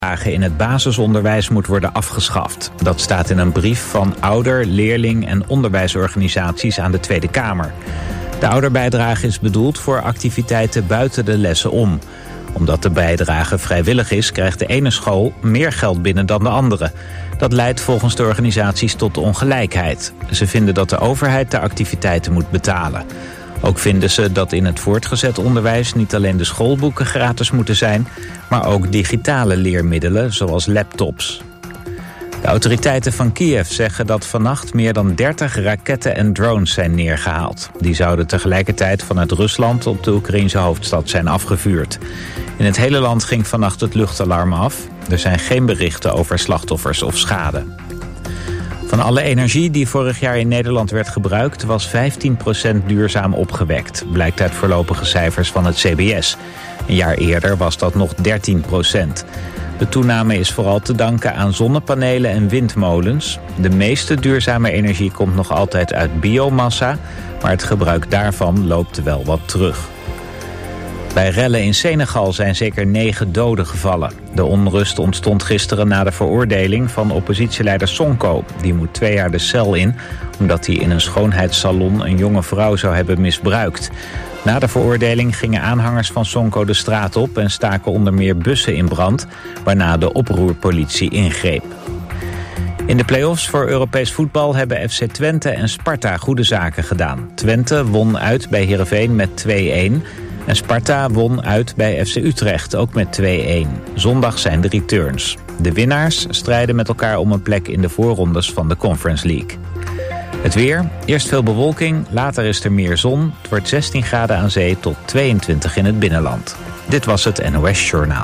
in het basisonderwijs moet worden afgeschaft. Dat staat in een brief van ouder-, leerling- en onderwijsorganisaties aan de Tweede Kamer. De ouderbijdrage is bedoeld voor activiteiten buiten de lessen om. Omdat de bijdrage vrijwillig is, krijgt de ene school meer geld binnen dan de andere. Dat leidt volgens de organisaties tot ongelijkheid. Ze vinden dat de overheid de activiteiten moet betalen. Ook vinden ze dat in het voortgezet onderwijs niet alleen de schoolboeken gratis moeten zijn, maar ook digitale leermiddelen zoals laptops. De autoriteiten van Kiev zeggen dat vannacht meer dan 30 raketten en drones zijn neergehaald. Die zouden tegelijkertijd vanuit Rusland op de Oekraïense hoofdstad zijn afgevuurd. In het hele land ging vannacht het luchtalarm af. Er zijn geen berichten over slachtoffers of schade. Van alle energie die vorig jaar in Nederland werd gebruikt, was 15% duurzaam opgewekt, blijkt uit voorlopige cijfers van het CBS. Een jaar eerder was dat nog 13%. De toename is vooral te danken aan zonnepanelen en windmolens. De meeste duurzame energie komt nog altijd uit biomassa, maar het gebruik daarvan loopt wel wat terug. Bij rellen in Senegal zijn zeker 9 doden gevallen. De onrust ontstond gisteren na de veroordeling van oppositieleider Sonko. Die moet 2 jaar de cel in, omdat hij in een schoonheidssalon een jonge vrouw zou hebben misbruikt. Na de veroordeling gingen aanhangers van Sonko de straat op en staken onder meer bussen in brand, waarna de oproerpolitie ingreep. In de play-offs voor Europees voetbal hebben FC Twente en Sparta goede zaken gedaan. Twente won uit bij Heerenveen met 2-1... En Sparta won uit bij FC Utrecht, ook met 2-1. Zondag zijn de returns. De winnaars strijden met elkaar om een plek in de voorrondes van de Conference League. Het weer, eerst veel bewolking, later is er meer zon. Het wordt 16 graden aan zee tot 22 in het binnenland. Dit was het NOS Journaal.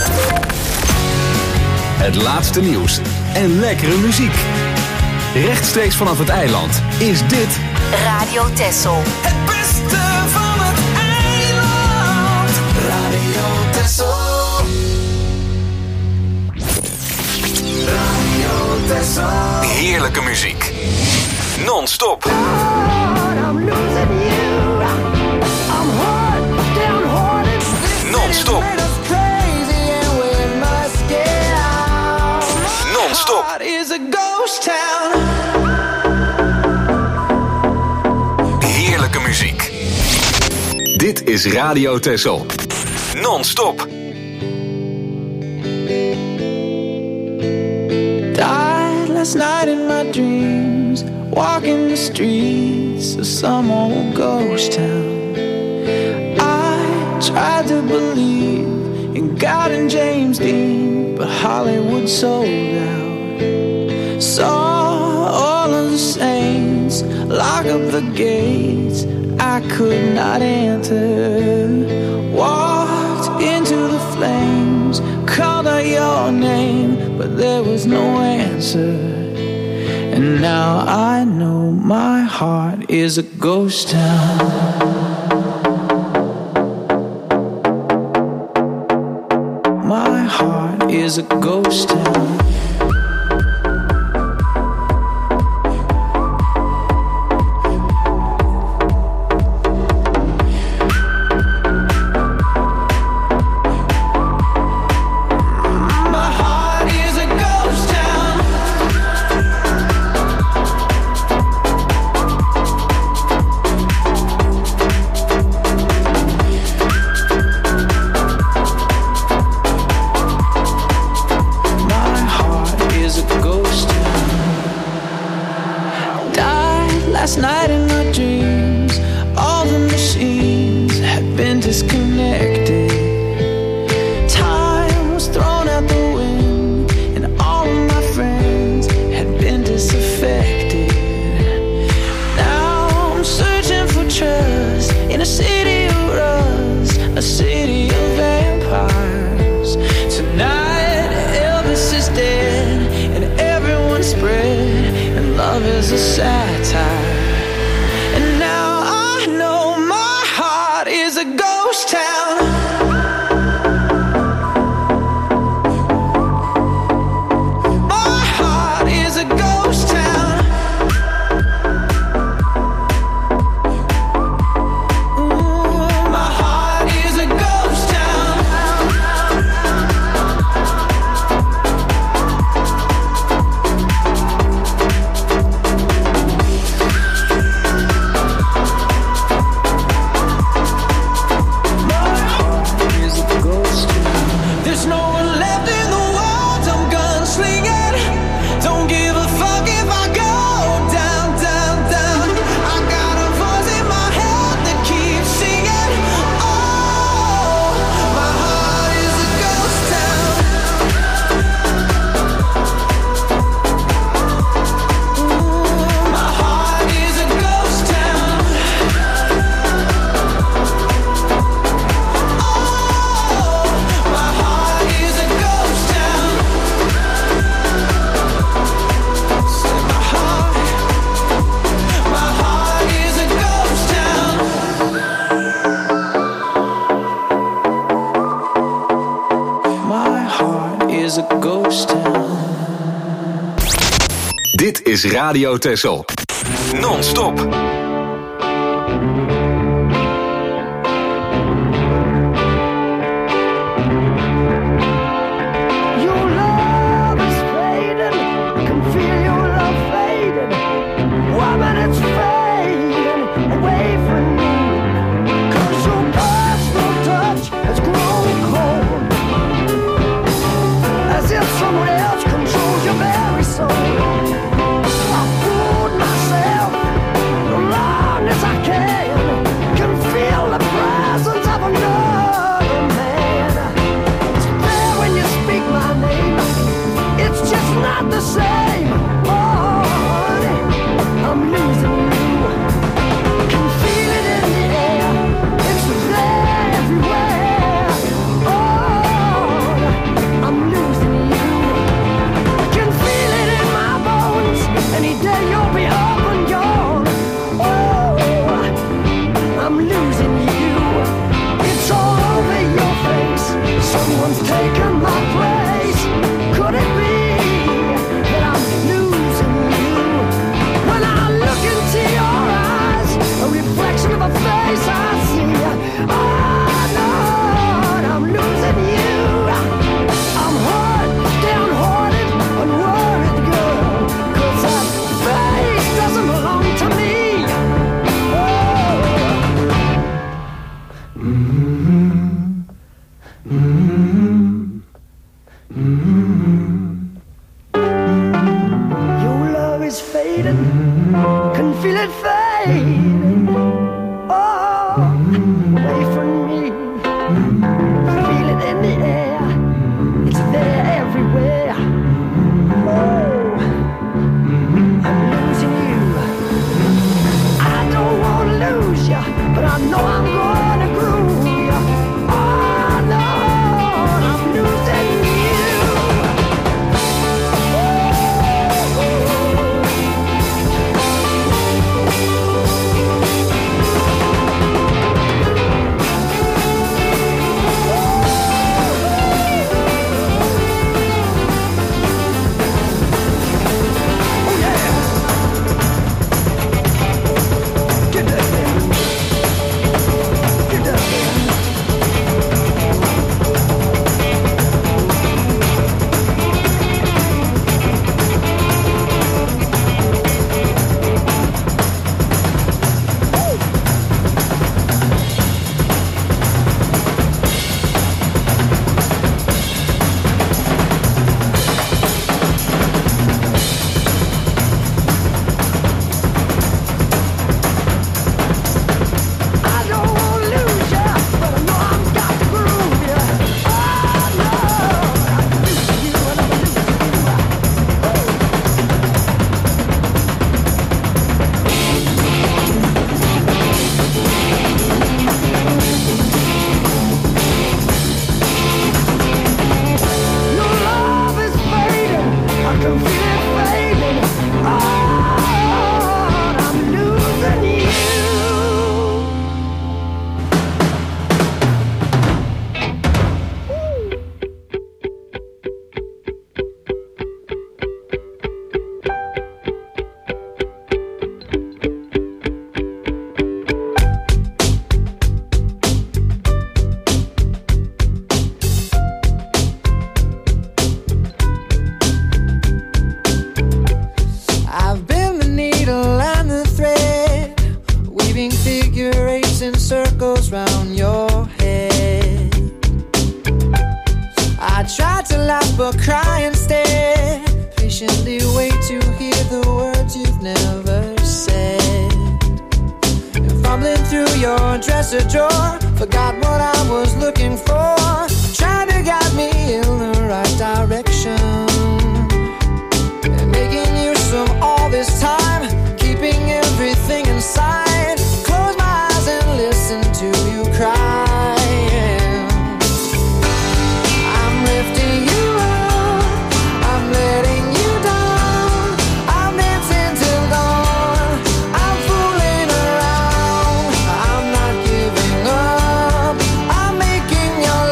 Het laatste nieuws en lekkere muziek. Rechtstreeks vanaf het eiland is dit Radio Texel. Het beste van het eiland. Radio Texel. Radio Texel. heerlijke muziek. Non-stop. Non-stop. Non-stop. Heerlijke muziek. Dit is Radio Texel. Non-stop. Died last night in my dreams, walking the streets of some old ghost town. I tried to believe in God and James Dean, but Hollywood sold out. Saw all of the saints lock up the gates I could not enter. Walked into the flames, called out your name, but there was no answer. And now I know my heart is a ghost town. My heart is a ghost town. Last night in my dreams, all the machines had been disconnected. Time was thrown out the wind, and all of my friends had been disaffected. Now I'm searching for trust in a city of rust, a city of vampires. Tonight Elvis is dead, and everyone's spread, and love is a satire. And now I know my heart is a ghost town. My heart is a ghost town. Ooh, my heart is a ghost town. ghost town. Dit is Radio Texel. Non-stop. Your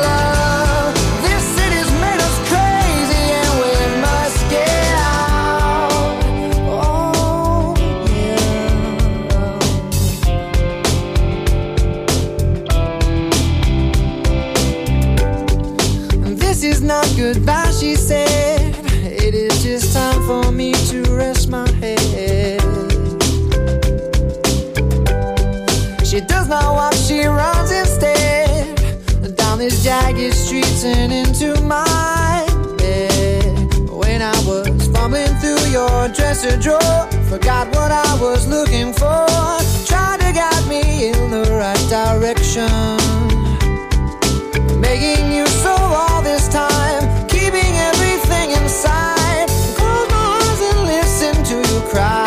why she said it is just time for me to rest my head. She does not walk, she runs instead, down these jagged streets and into my bed. When I was fumbling through your dresser drawer, forgot what I was looking for, tried to guide me in the right direction, making you so all this time, keeping everything inside. Close my eyes and listen to you cry.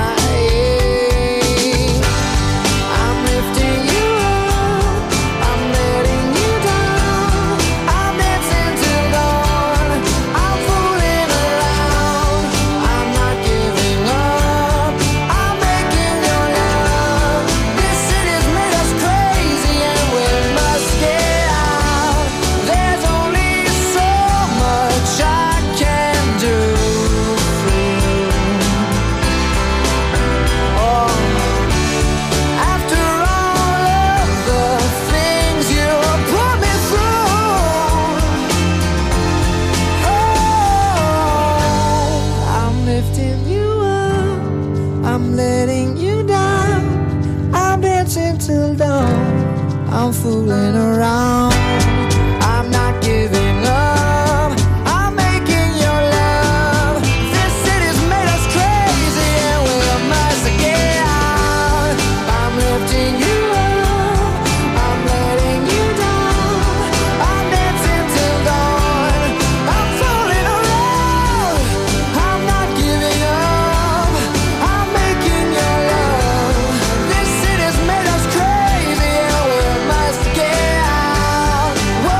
I'm fooling around. I'm not giving up. I'm making your love. This city's made us crazy and we must get out. I'm lifting you up. I'm letting you down. I'm dancing till dawn. I'm fooling around. I'm not giving up. I'm making your love. This city's made us crazy and we must get out. Whoa,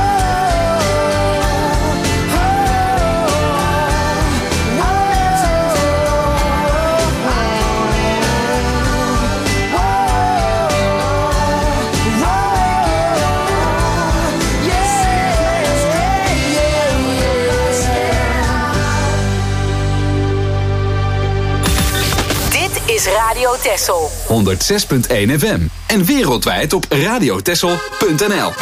Dit is Radio Texel. 106.1 FM. En wereldwijd op radiotexel.nl.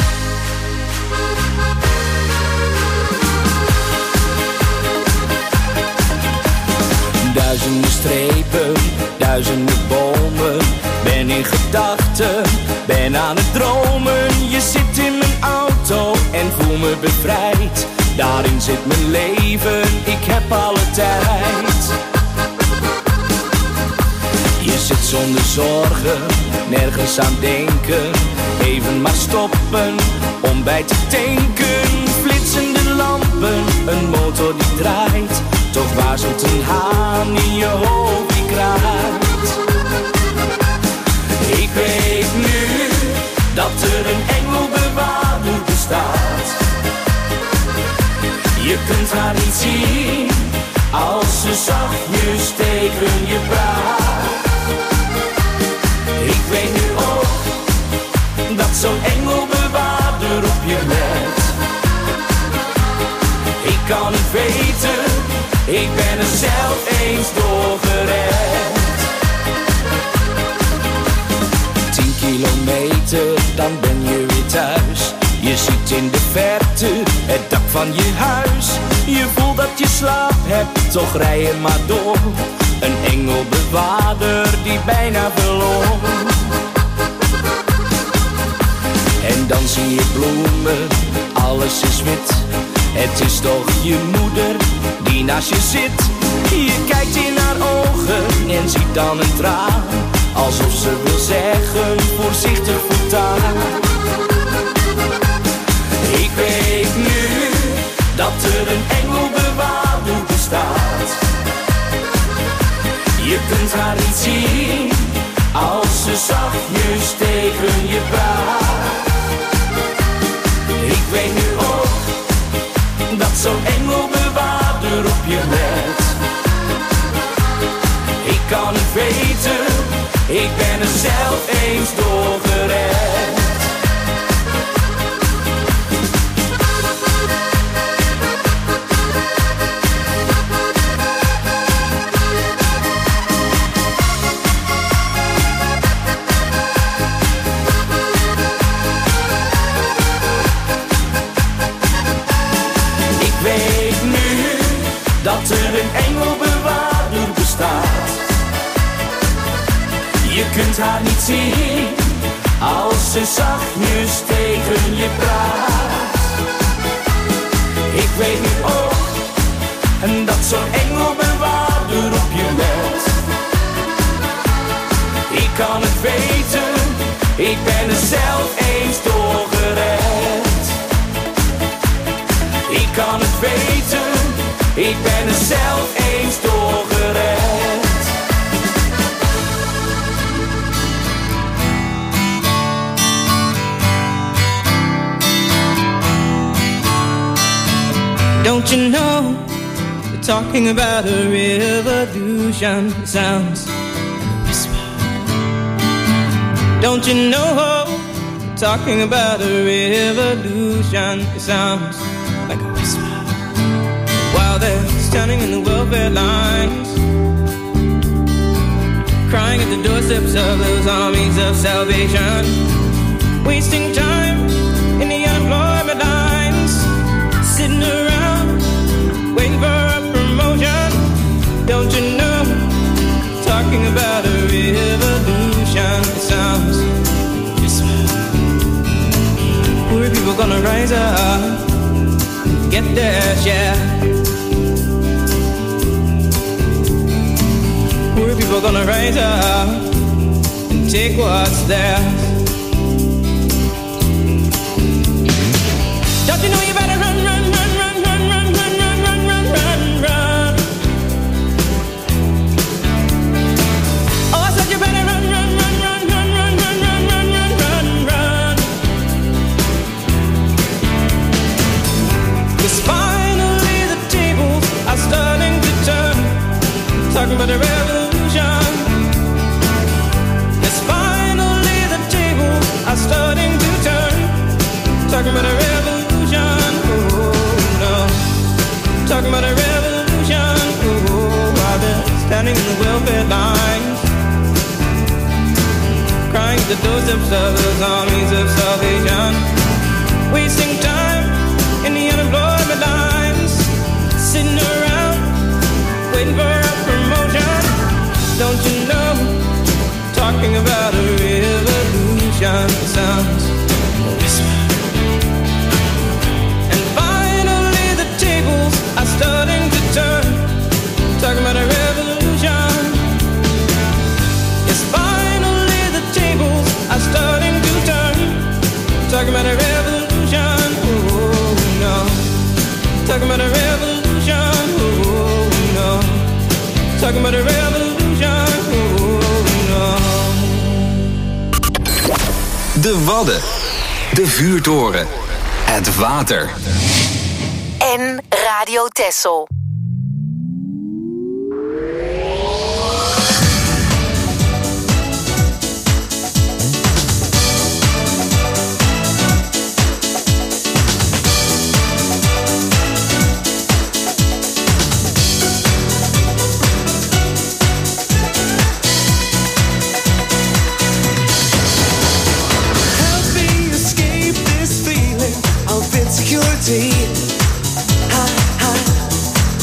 Duizenden strepen, duizenden bomen. Ben in gedachten, ben aan het dromen. Je zit in mijn auto en voel me bevrijd. Daarin zit mijn leven, ik heb alle tijd. Je zit zonder zorgen, nergens aan denken. Even maar stoppen, om bij te tanken. Flitsende lampen, een motor die draait. Toch waarzelt een haan in je hoofd die kraait. Ik weet nu dat er een engelbewaarder bestaat. Je kunt haar niet zien als ze zachtjes tegen je praat. Ik weet nu ook dat zo'n engelbewaarder op je let. Ik kan het weten, ik ben er zelf eens door gered. 10 kilometer, dan ben je weer thuis. Je ziet in de verte het dak van je huis. Je voelt dat je slaap hebt, toch rij je maar door. Een engelbewaarder die bijna verloor. En dan zie je bloemen, alles is wit. Het is toch je moeder die naast je zit. Je kijkt in haar ogen en ziet dan een traan. Alsof ze wil zeggen, voorzichtig voortaan. Ik weet nu dat er een engelbewaarder bestaat. Je kunt haar niet zien als ze zachtjes tegen je praat. Ik weet nu ook dat zo'n engelbewaarder op je let. Ik kan het weten, ik ben er zelf eens door gered. dat er een engelbewaarder bestaat. Je kunt haar niet zien als ze zachtjes tegen je praat. Ik weet nu ook en dat zo'n engelbewaarder op je let. Ik kan het weten, ik ben er zelf eens door gered. Ik kan het weten, ik ben er zelf eens door gered. Don't you know, they're talking about a revolution. It sounds like a whisper. Don't you know, they're talking about a revolution. It sounds like a whisper. While they're standing in the welfare lines, crying at the doorsteps of those armies of salvation, wasting time in the unemployment lines, sitting around waiting for a promotion. Don't you know, talking about a revolution. It sounds whisper. Poor people gonna rise up, get their share. Poor people gonna rise up and take what's theirs. Don't you know you better run, run, run, run, run, run, run, run, run, run, run, run. Oh, I said you better run, run, run, run, run, run, run, run, run, run, run, run. 'Cause finally the tables are starting to turn. Talking about a revolution. 'Cause finally the tables are starting to turn. Talking about a revolution, oh no. Talking about a revolution, oh, while they're standing in the welfare lines, crying at the doorsteps of those armies of salvation, wasting time in the unemployment lines, sitting around waiting for a promotion. Don't you know, talking about a revolution sounds a whisper. Are starting to turn, talking about a revolution. Yes, finally the tables are starting to turn, talking about a revolution. Oh no, talking about a revolution. Oh no, talking about a revolution. Oh no. De Wadden, de vuurtoren, het water. En Radio Texel. Help me escape this feeling of insecurity.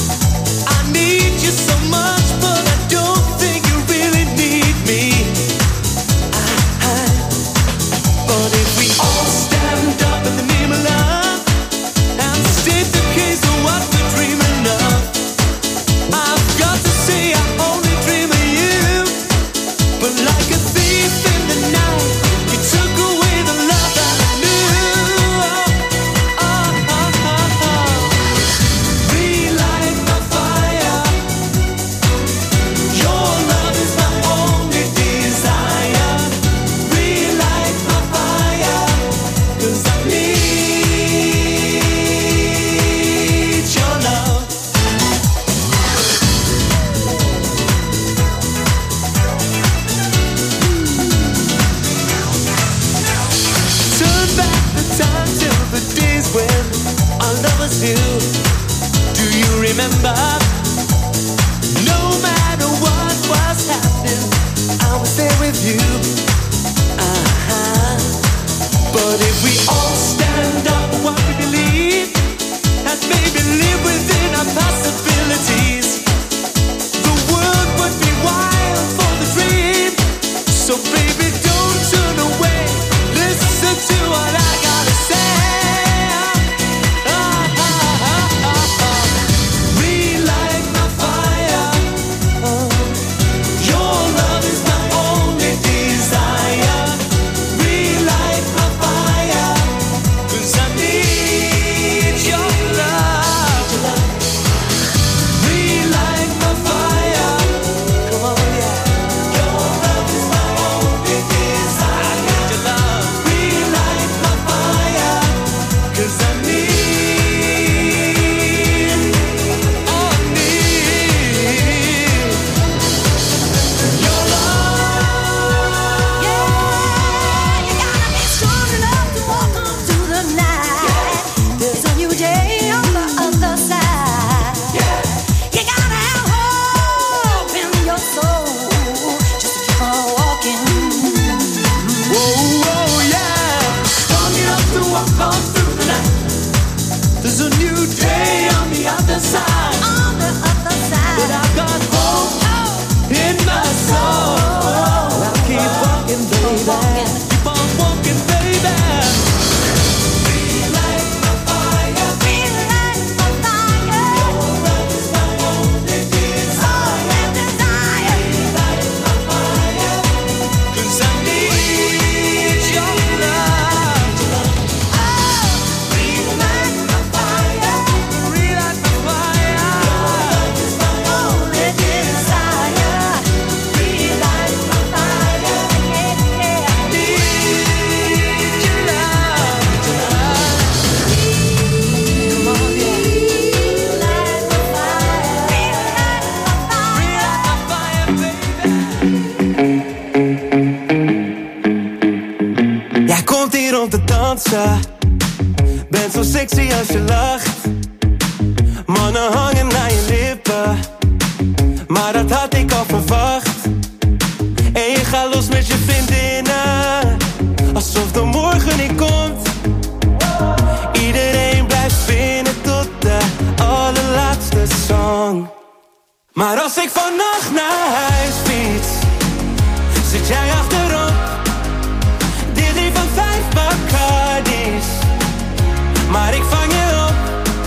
om te dansen. Ben zo sexy als je lacht. Mannen hangen naar je lippen, maar dat had ik al verwacht. En je gaat los met je vriendinnen, alsof de morgen niet komt. Iedereen blijft binnen tot de allerlaatste song. Maar als ik vannacht naar huis fiets, zit jij achterop. Dit 3 van 5 Bacardi's, maar ik vang je op.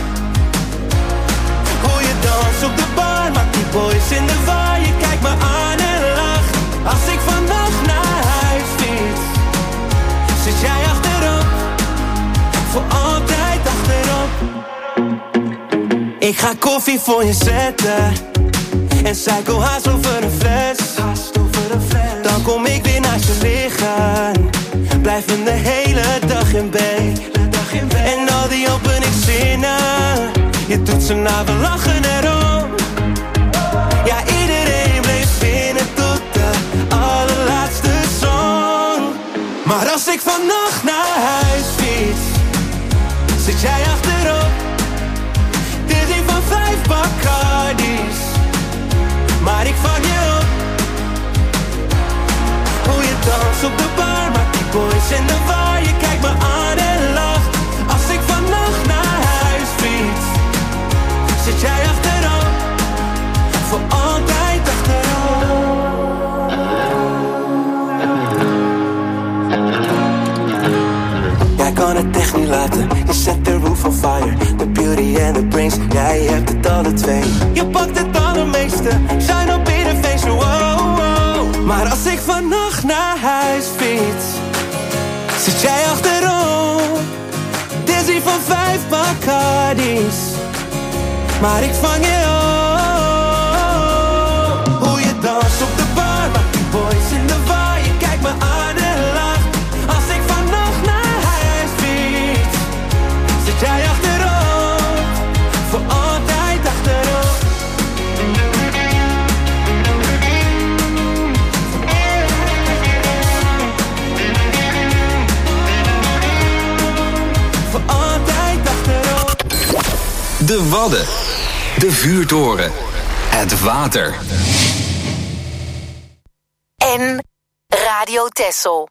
Hoe je danst op de bar, maakt die boys in de war. Je kijkt me aan en lacht. Als ik vannacht naar huis fiets, zit jij achterop. Voor altijd achterop. Ik ga koffie voor je zetten en suikerhaas over een fles. Dan kom ik weer naast je liggen, blijven de hele dag in bed. En al die openingszinnen, je doet ze na, we lachen erom. Ja, iedereen bleef binnen tot de allerlaatste song. Maar als ik vannacht naar huis fiets, zit jij achterop. Dit 3 van 5 Bacardi's, maar ik vang je op. Hoe je danst op de bar, maakt die boys in de war. Je kijkt me aan en lacht. Als ik vannacht naar huis fiets, zit jij achterop. Voor altijd achterop. Jij kan het echt niet laten, je zet de roof on fire. The beauty and the brains, jij hebt het alle twee. Je pakt het allermeeste, shine op ieder feestje, wow, wow. Maar als ik vannacht naar huis fiets, zit jij achterop. Dizzy van 5 Bacardi's, maar ik vang je op. Hoe je danst op de bar, maakt die boys in de war. Je kijkt me aan en lacht. Als ik vannacht naar huis fiets, zit jij achterop. Voor altijd achterop. Voor altijd achterop. De Wadden, de vuurtoren, het water. En Radio Texel.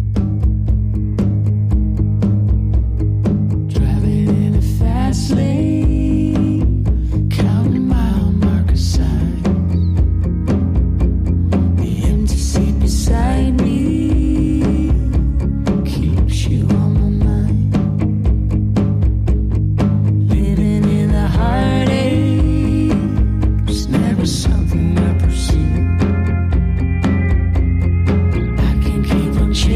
Driving in a fast lane, counting mile marker signs. The empty seat beside me keeps you on my mind. Living in a heartache was never something I pursued. I can't keep on chasing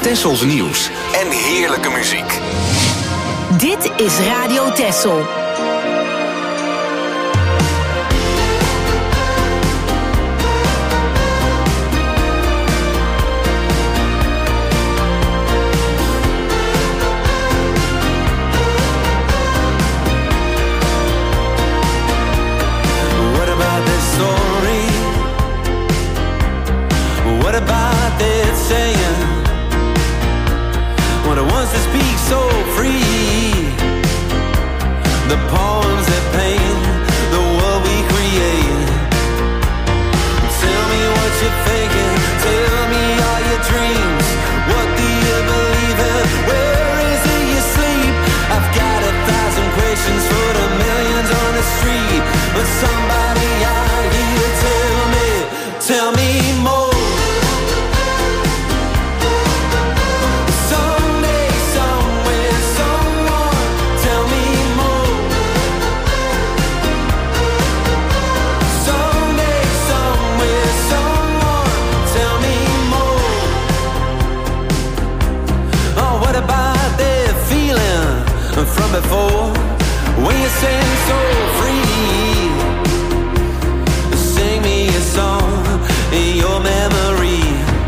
Tessels nieuws en heerlijke muziek. Dit is Radio Tessel. What about this story? What about that saying? What it wants to speak so free. The poems that paint the world we create. Tell me what you're thinking. Tell me all your dreams. What do you believe in? Where is it you sleep? I've got 1,000 questions for the millions on the street. But somebody out here tell me more. Someday, somewhere, someone, tell me more. Someday, somewhere, someone, tell me more. Oh, what about that feeling from before? When you sing so free, sing me a song in your memory.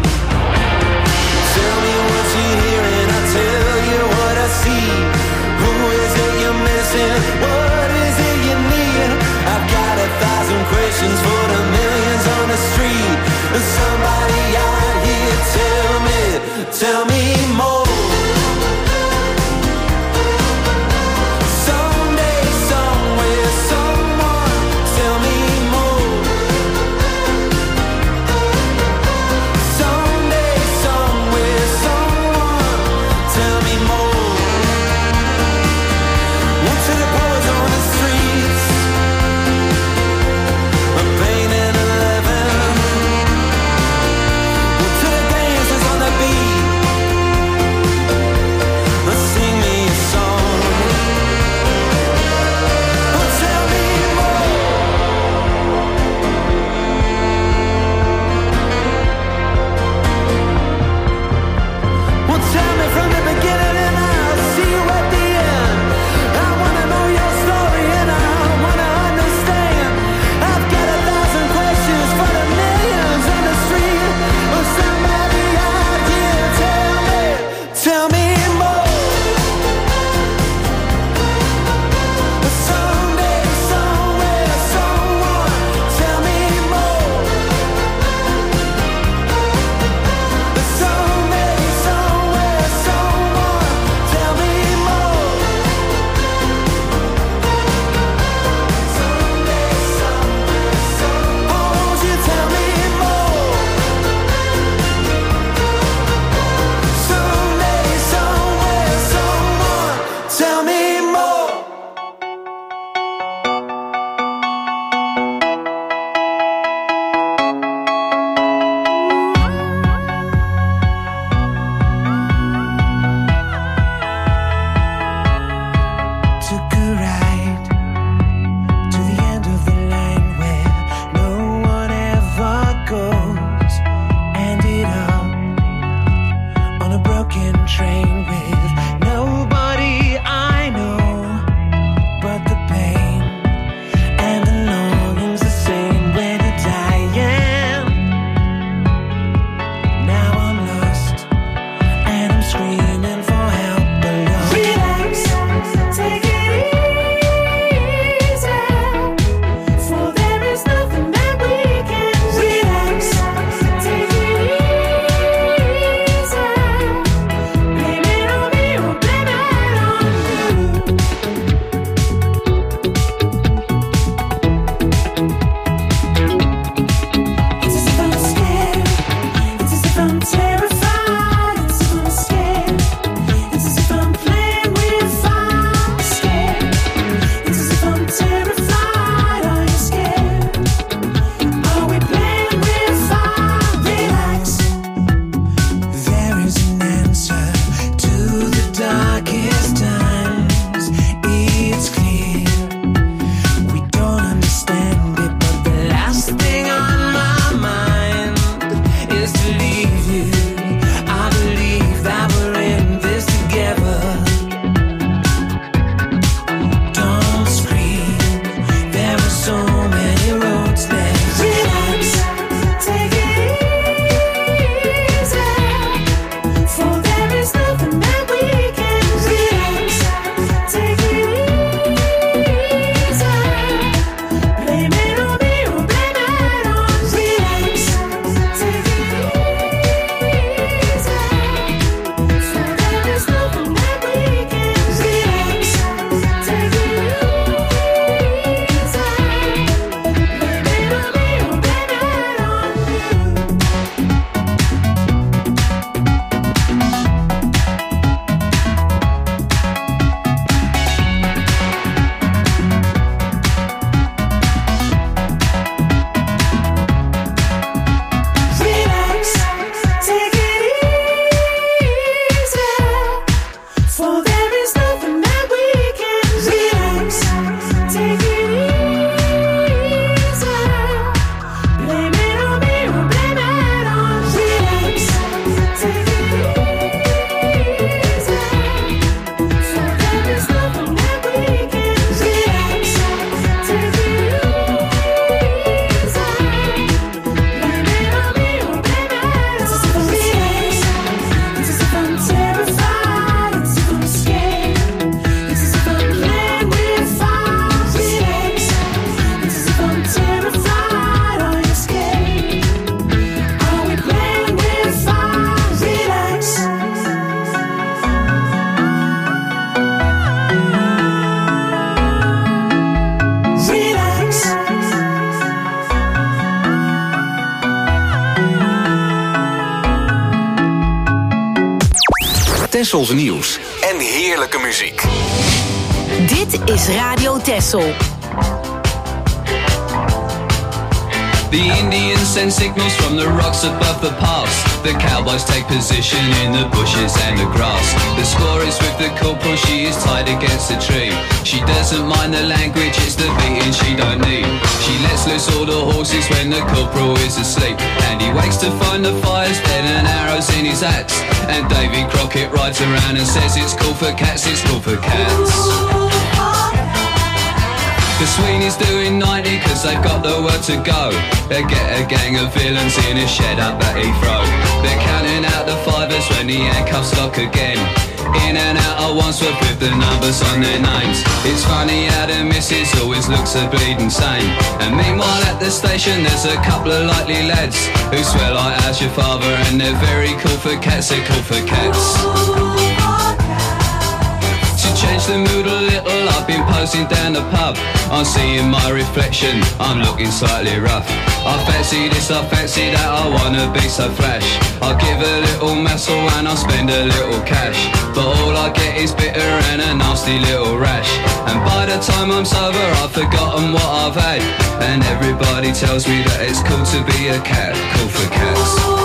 Tell me what you're hearing, I'll tell you what I see. Who is it you're missing? What is it you need? I've got 1,000 questions for the millions on the street. Somebody out here tell me more. Someday, somewhere, someone, tell me more. Someday, somewhere, someone, tell me more. One to the poets on the streets, a pain and a living. One to the dancers on the beat, sing me a song. Well, tell me more. Well, tell me from the beginning and I'll see you at the end. I wanna know your story and I wanna understand. I've got 1,000 questions for the millions on the street. Well, somebody out here tell me more. Someday, somewhere, someone, tell me more. Someday, somewhere, someone, tell me more. Someday, somewhere, someone, won't you tell me more? Someday, somewhere, someone, tell me more. Took a ride to the end of the line where no one ever goes. Ended up on a broken train with nobody I know but the pain and the longing's the same when you're dying. Now I'm lost and I'm screaming for help alone. Relax, take it easy, for there is nothing that we can do. Relax, take it easy, blame it Tessels nieuws en heerlijke muziek. Dit is Radio Tessel. The Indians send signals from the rocks above the pass. The cowboys take position in the bushes and the grass. The score is with the corporal, she is tied against a tree. She doesn't mind the language, it's the beating she don't need. She lets loose all the horses when the corporal is asleep. And he wakes to find the fire's dead and arrows in his axe. And Davy Crockett rides around and says it's cool for cats, it's cool for cats. The Sweeney's doing 90 cause they've got the word to go. They get a gang of villains in a shed up at Heathrow. They're counting out the fivers when the handcuffs lock again. In and out of Wandsworth with the numbers on their names. It's funny how the missus always looks a bleeding sane. And meanwhile at the station there's a couple of likely lads who swear like how's your father, and they're very cool for cats, they're cool for cats. Change the mood a little, I've been posing down the pub. I'm seeing my reflection, I'm looking slightly rough. I fancy this, I fancy that, I wanna be so flash. I'll give a little muscle and I'll spend a little cash. But all I get is bitter and a nasty little rash. And by the time I'm sober I've forgotten what I've had. And everybody tells me that it's cool to be a cat, cool for cats.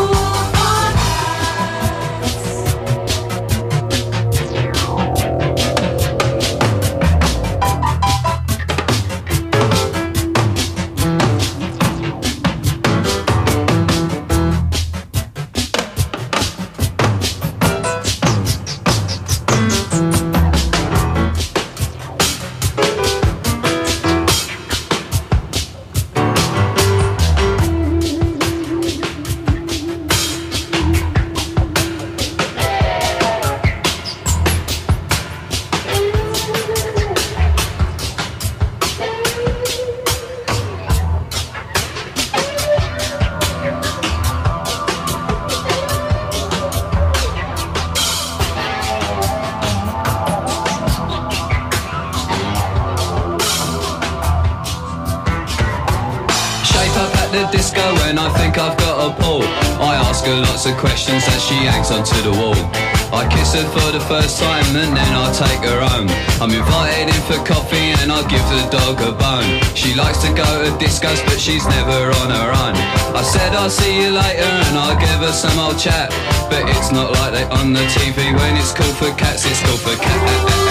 Lots of questions as she hangs onto the wall. I kiss her for the first time and then I take her home. I'm invited in for coffee and I give the dog a bone. She likes to go to discos but she's never on her own. I said I'll see you later and I'll give her some old chat. But it's not like they on the TV when it's cool for cats, it's cool for cats.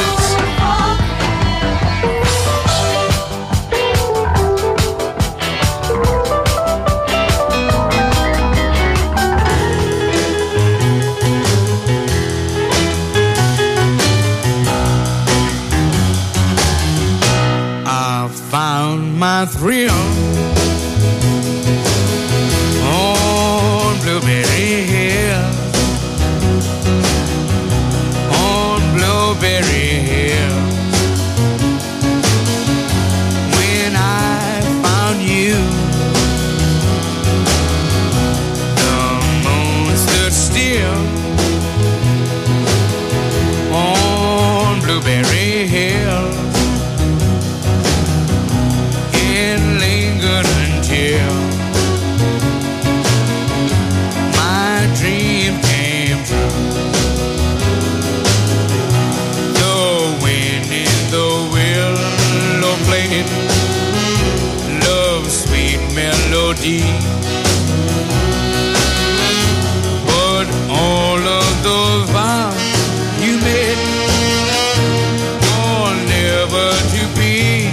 My thrill on Blueberry Hill, on Blueberry Hill. When I found you, the moon stood still on Blueberry Hill. Until my dream came true. The wind in the willow played love's sweet melody. But all of those vows you made are never to be.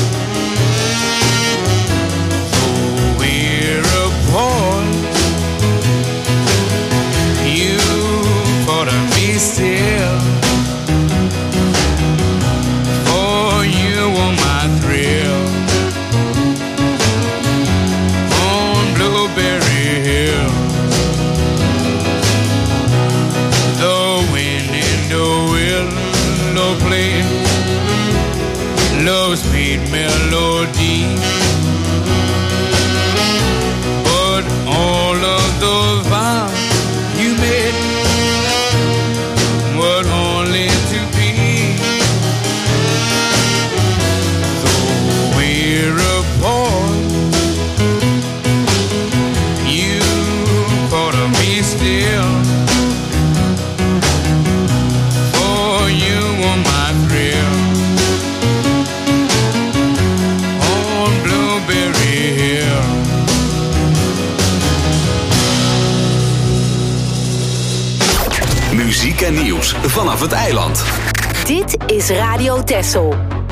You thought of me still, for you were my thrill on Blueberry Hill. The wind in the willow played love's sweet melody. All of those vows you made were only to be. So we're apart. You thought of me still, Muziek en nieuws vanaf het eiland. Dit is Radio Texel.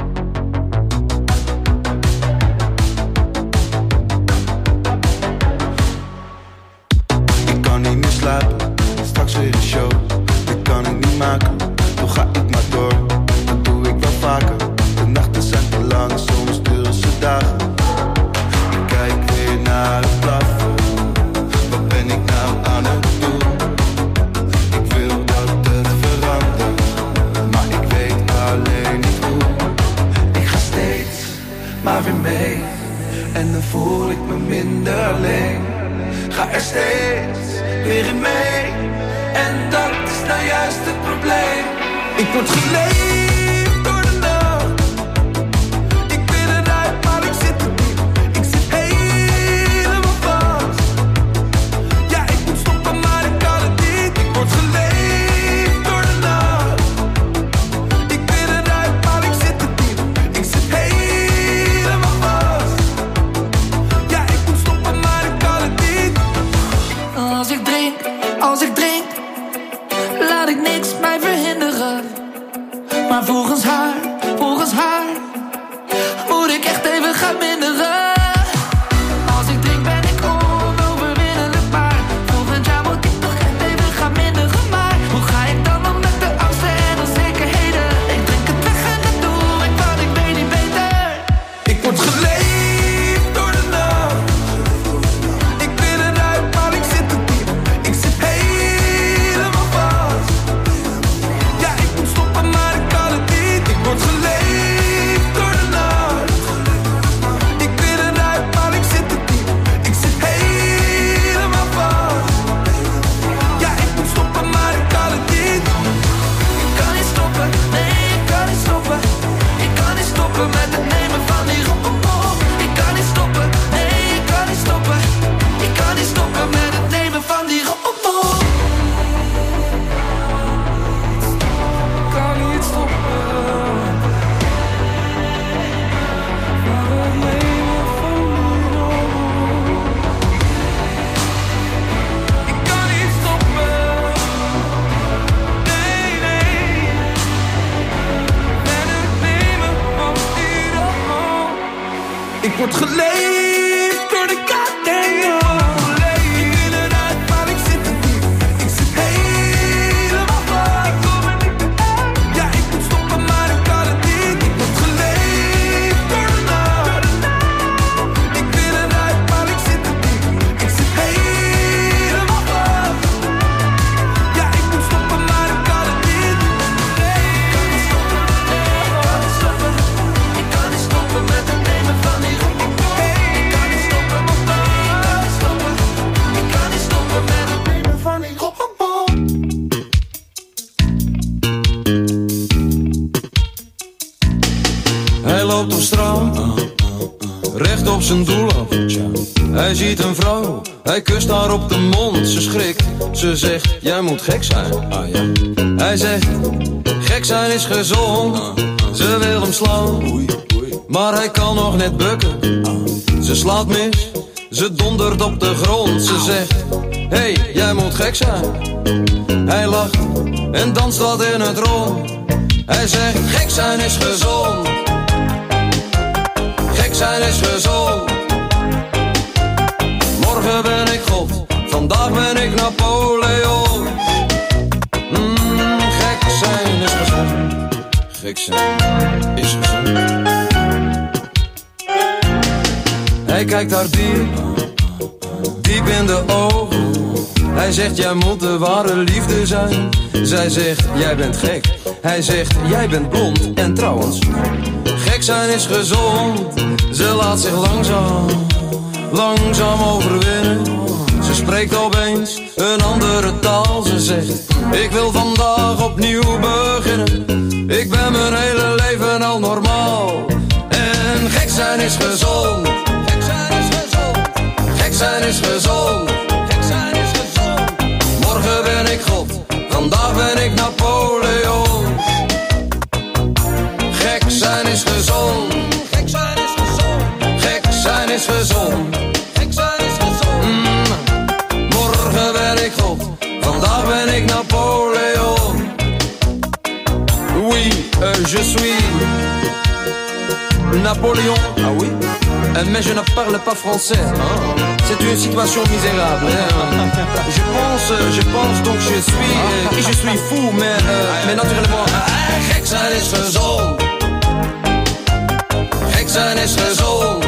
Ik kan niet meer slapen, straks weer een show. Dit kan ik niet maken, toch ga ik maar door. Dat doe ik wel vaker, de nachten zijn te lang, soms duren ze dagen. Ik kijk weer naar het plafond, wat ben ik nou aan het doen? Ik wil dat het verandert, maar ik weet alleen niet hoe. Ik ga steeds maar weer mee, en dan voel ik me minder alleen. Ga er steeds weer in mee, en dat is nou juist het probleem. Ik word geleefd door de nacht. Ik wil eruit, maar ik zit er diep. Ik zit helemaal vast. Ja, ik moet stoppen, maar ik kan het niet. Ik word geleefd door de nacht. Ik wil eruit, maar ik zit er diep. Ik zit helemaal vast. Ja, ik moet stoppen, maar ik kan het niet. Als ik drink, laat ik niks mij verhinderen. Maar volgens haar, moet ik echt even gaan minderen. Als ik drink ben ik onoverwinnelijk, maar volgend jaar moet ik toch echt even gaan minderen. Maar hoe ga ik dan om met de angsten en onzekerheden? Ik drink het weg en dat doe ik, want ik weet niet beter. Ik word geleefd door de nacht. Ik wil eruit, maar ik zit er diep. Ik zit helemaal vast. Ja, ik moet stoppen, maar ik kan het niet. Ik word geleefd door de nacht. Ik wil eruit, maar ik zit er diep. Ik zit helemaal vast. Ja, ik moet stoppen, maar ik kan het niet. Ik kan niet stoppen, nee, ik kan niet stoppen. Ik kan niet stoppen met het nemen van die rommel. Ik kan niet stoppen, nee, ik kan niet stoppen. Ik kan niet stoppen met het nemen van die rommel. Ik kan niet stoppen. Ik kan niet stoppen. Nee, nee. Met het nemen van die rommel. Ik word geleefd door de goddamn. Ik wil eruit, maar ik zit er diep. Ik zit helemaal vast. Ik kom er niet meer uit. Ja, ik moet stoppen, maar ik kan het niet. Ik word geleefd door de nacht. Ik wil eruit, maar ik zit er diep. Ik zit helemaal vast. Ja, ik moet stoppen, maar ik kan het niet. Ik kan niet stoppen, nee, ik kan niet stoppen. Ik kan niet stoppen met het nemen van die rommel. Ik kan niet stoppen, nee, ik kan niet stoppen. Ik kan niet stoppen met het nemen van die rommel. Hij loopt op straat, recht op zijn doel af. Hij ziet een vrouw, hij kust haar op de mond. Ze schrikt, ze zegt, jij moet gek zijn. Hij zegt, gek zijn is gezond. Ze wil hem slaan, maar hij kan nog net bukken. Ze slaat mis, ze dondert op de grond. Ze zegt, hey, jij moet gek zijn. Hij lacht en danst wat in het rond. Hij zegt, gek zijn is gezond. Gek zijn is gezond. Morgen ben ik God, vandaag ben ik Napoleon. Gek zijn is gezond. Gek zijn is gezond. Hij kijkt haar diep in de ogen. Hij zegt, jij moet de ware liefde zijn. Zij zegt, jij bent gek. Hij zegt, jij bent blond. En trouwens, gek zijn is gezond. Ze laat zich langzaam overwinnen. Ze spreekt opeens een andere taal. Ze zegt, ik wil vandaag opnieuw beginnen. Ik ben mijn hele leven al normaal. En gek zijn is gezond. Gek zijn is gezond. Gek zijn is gezond. Gek zijn is gezond. Morgen ben ik God, vandaag ben ik Napoleon. Gek zijn is gezond. Gek zijn is gezond. Gek zijn is gezond. Gek zijn is gezond. Morgen ben ik God, vandaag ben ik Napoleon. je suis Napoléon. Ah oui? Mais je ne parle pas français. C'est une situation misérable. Je pense donc je suis fou, mais naturellement. Gek zijn is gezond. Gek zijn is gezond.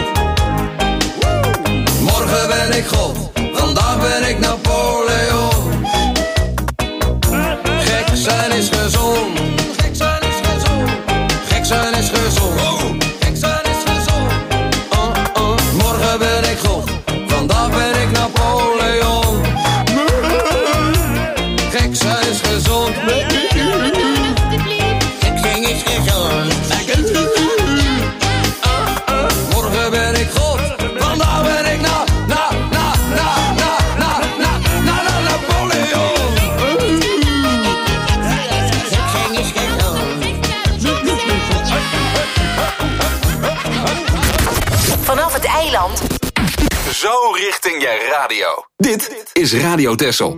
Morgen ben ik God, vandaag ben ik Napoleon. Gek zijn is gezond. Gek zijn is gezond. Gek zijn is gezond. Gek zijn is gezond. Morgen ben ik God, vandaag ben ik Napoleon. Gek zijn is gezond. Gek zijn is gezond. Morgen ben ik God, vandaag ben ik Napoleon. Vanaf het eiland. Zo richting je radio. Dit is Radio Texel.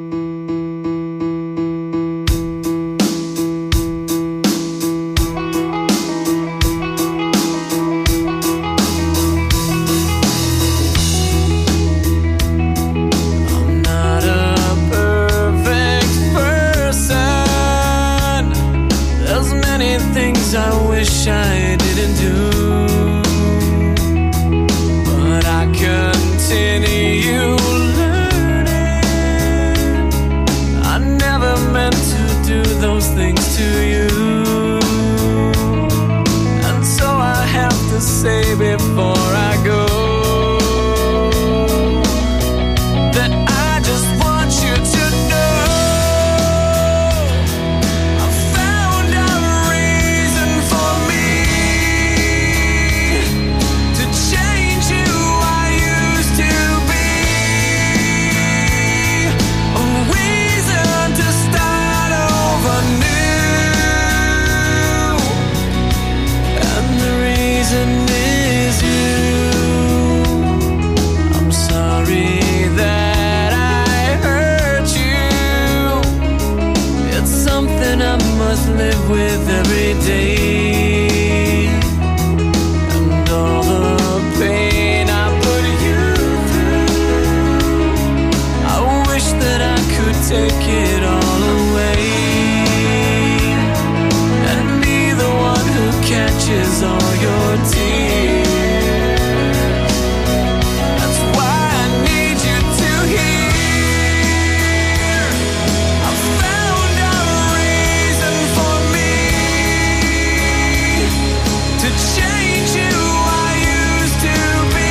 I wish I didn't do, but I continue learning. I never meant to do those things to you, and so I have to say before I go that I just want you to know. Live with every day, and all the pain I put you through. I wish that I could take it all away and be the one who catches all your tears. That's why I need you to hear. Change you I used to be,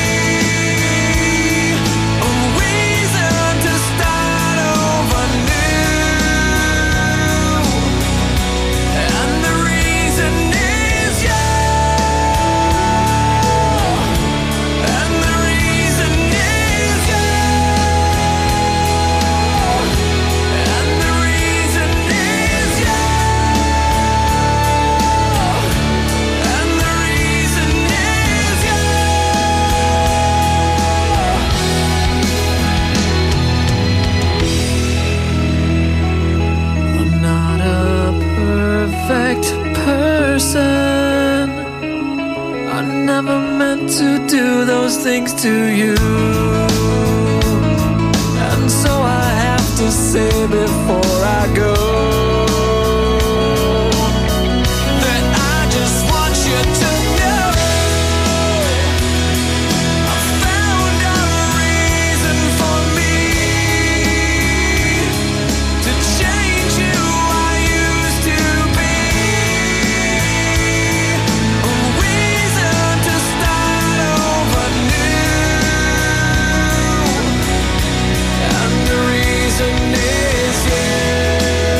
a reason to start over new, and the reason is you, and the reason is you, and the reason is you. Person, I never meant to do those things to you, and so I have to say before I go that I just want you to know I found a reason for me to change you I used to be. And the reason is you.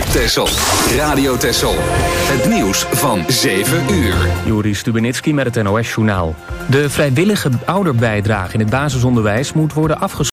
Texel. Radio Texel. Het nieuws van 7 uur. Joris Stubenitski met het NOS-journaal. De vrijwillige ouderbijdrage in het basisonderwijs moet worden afgeschaft.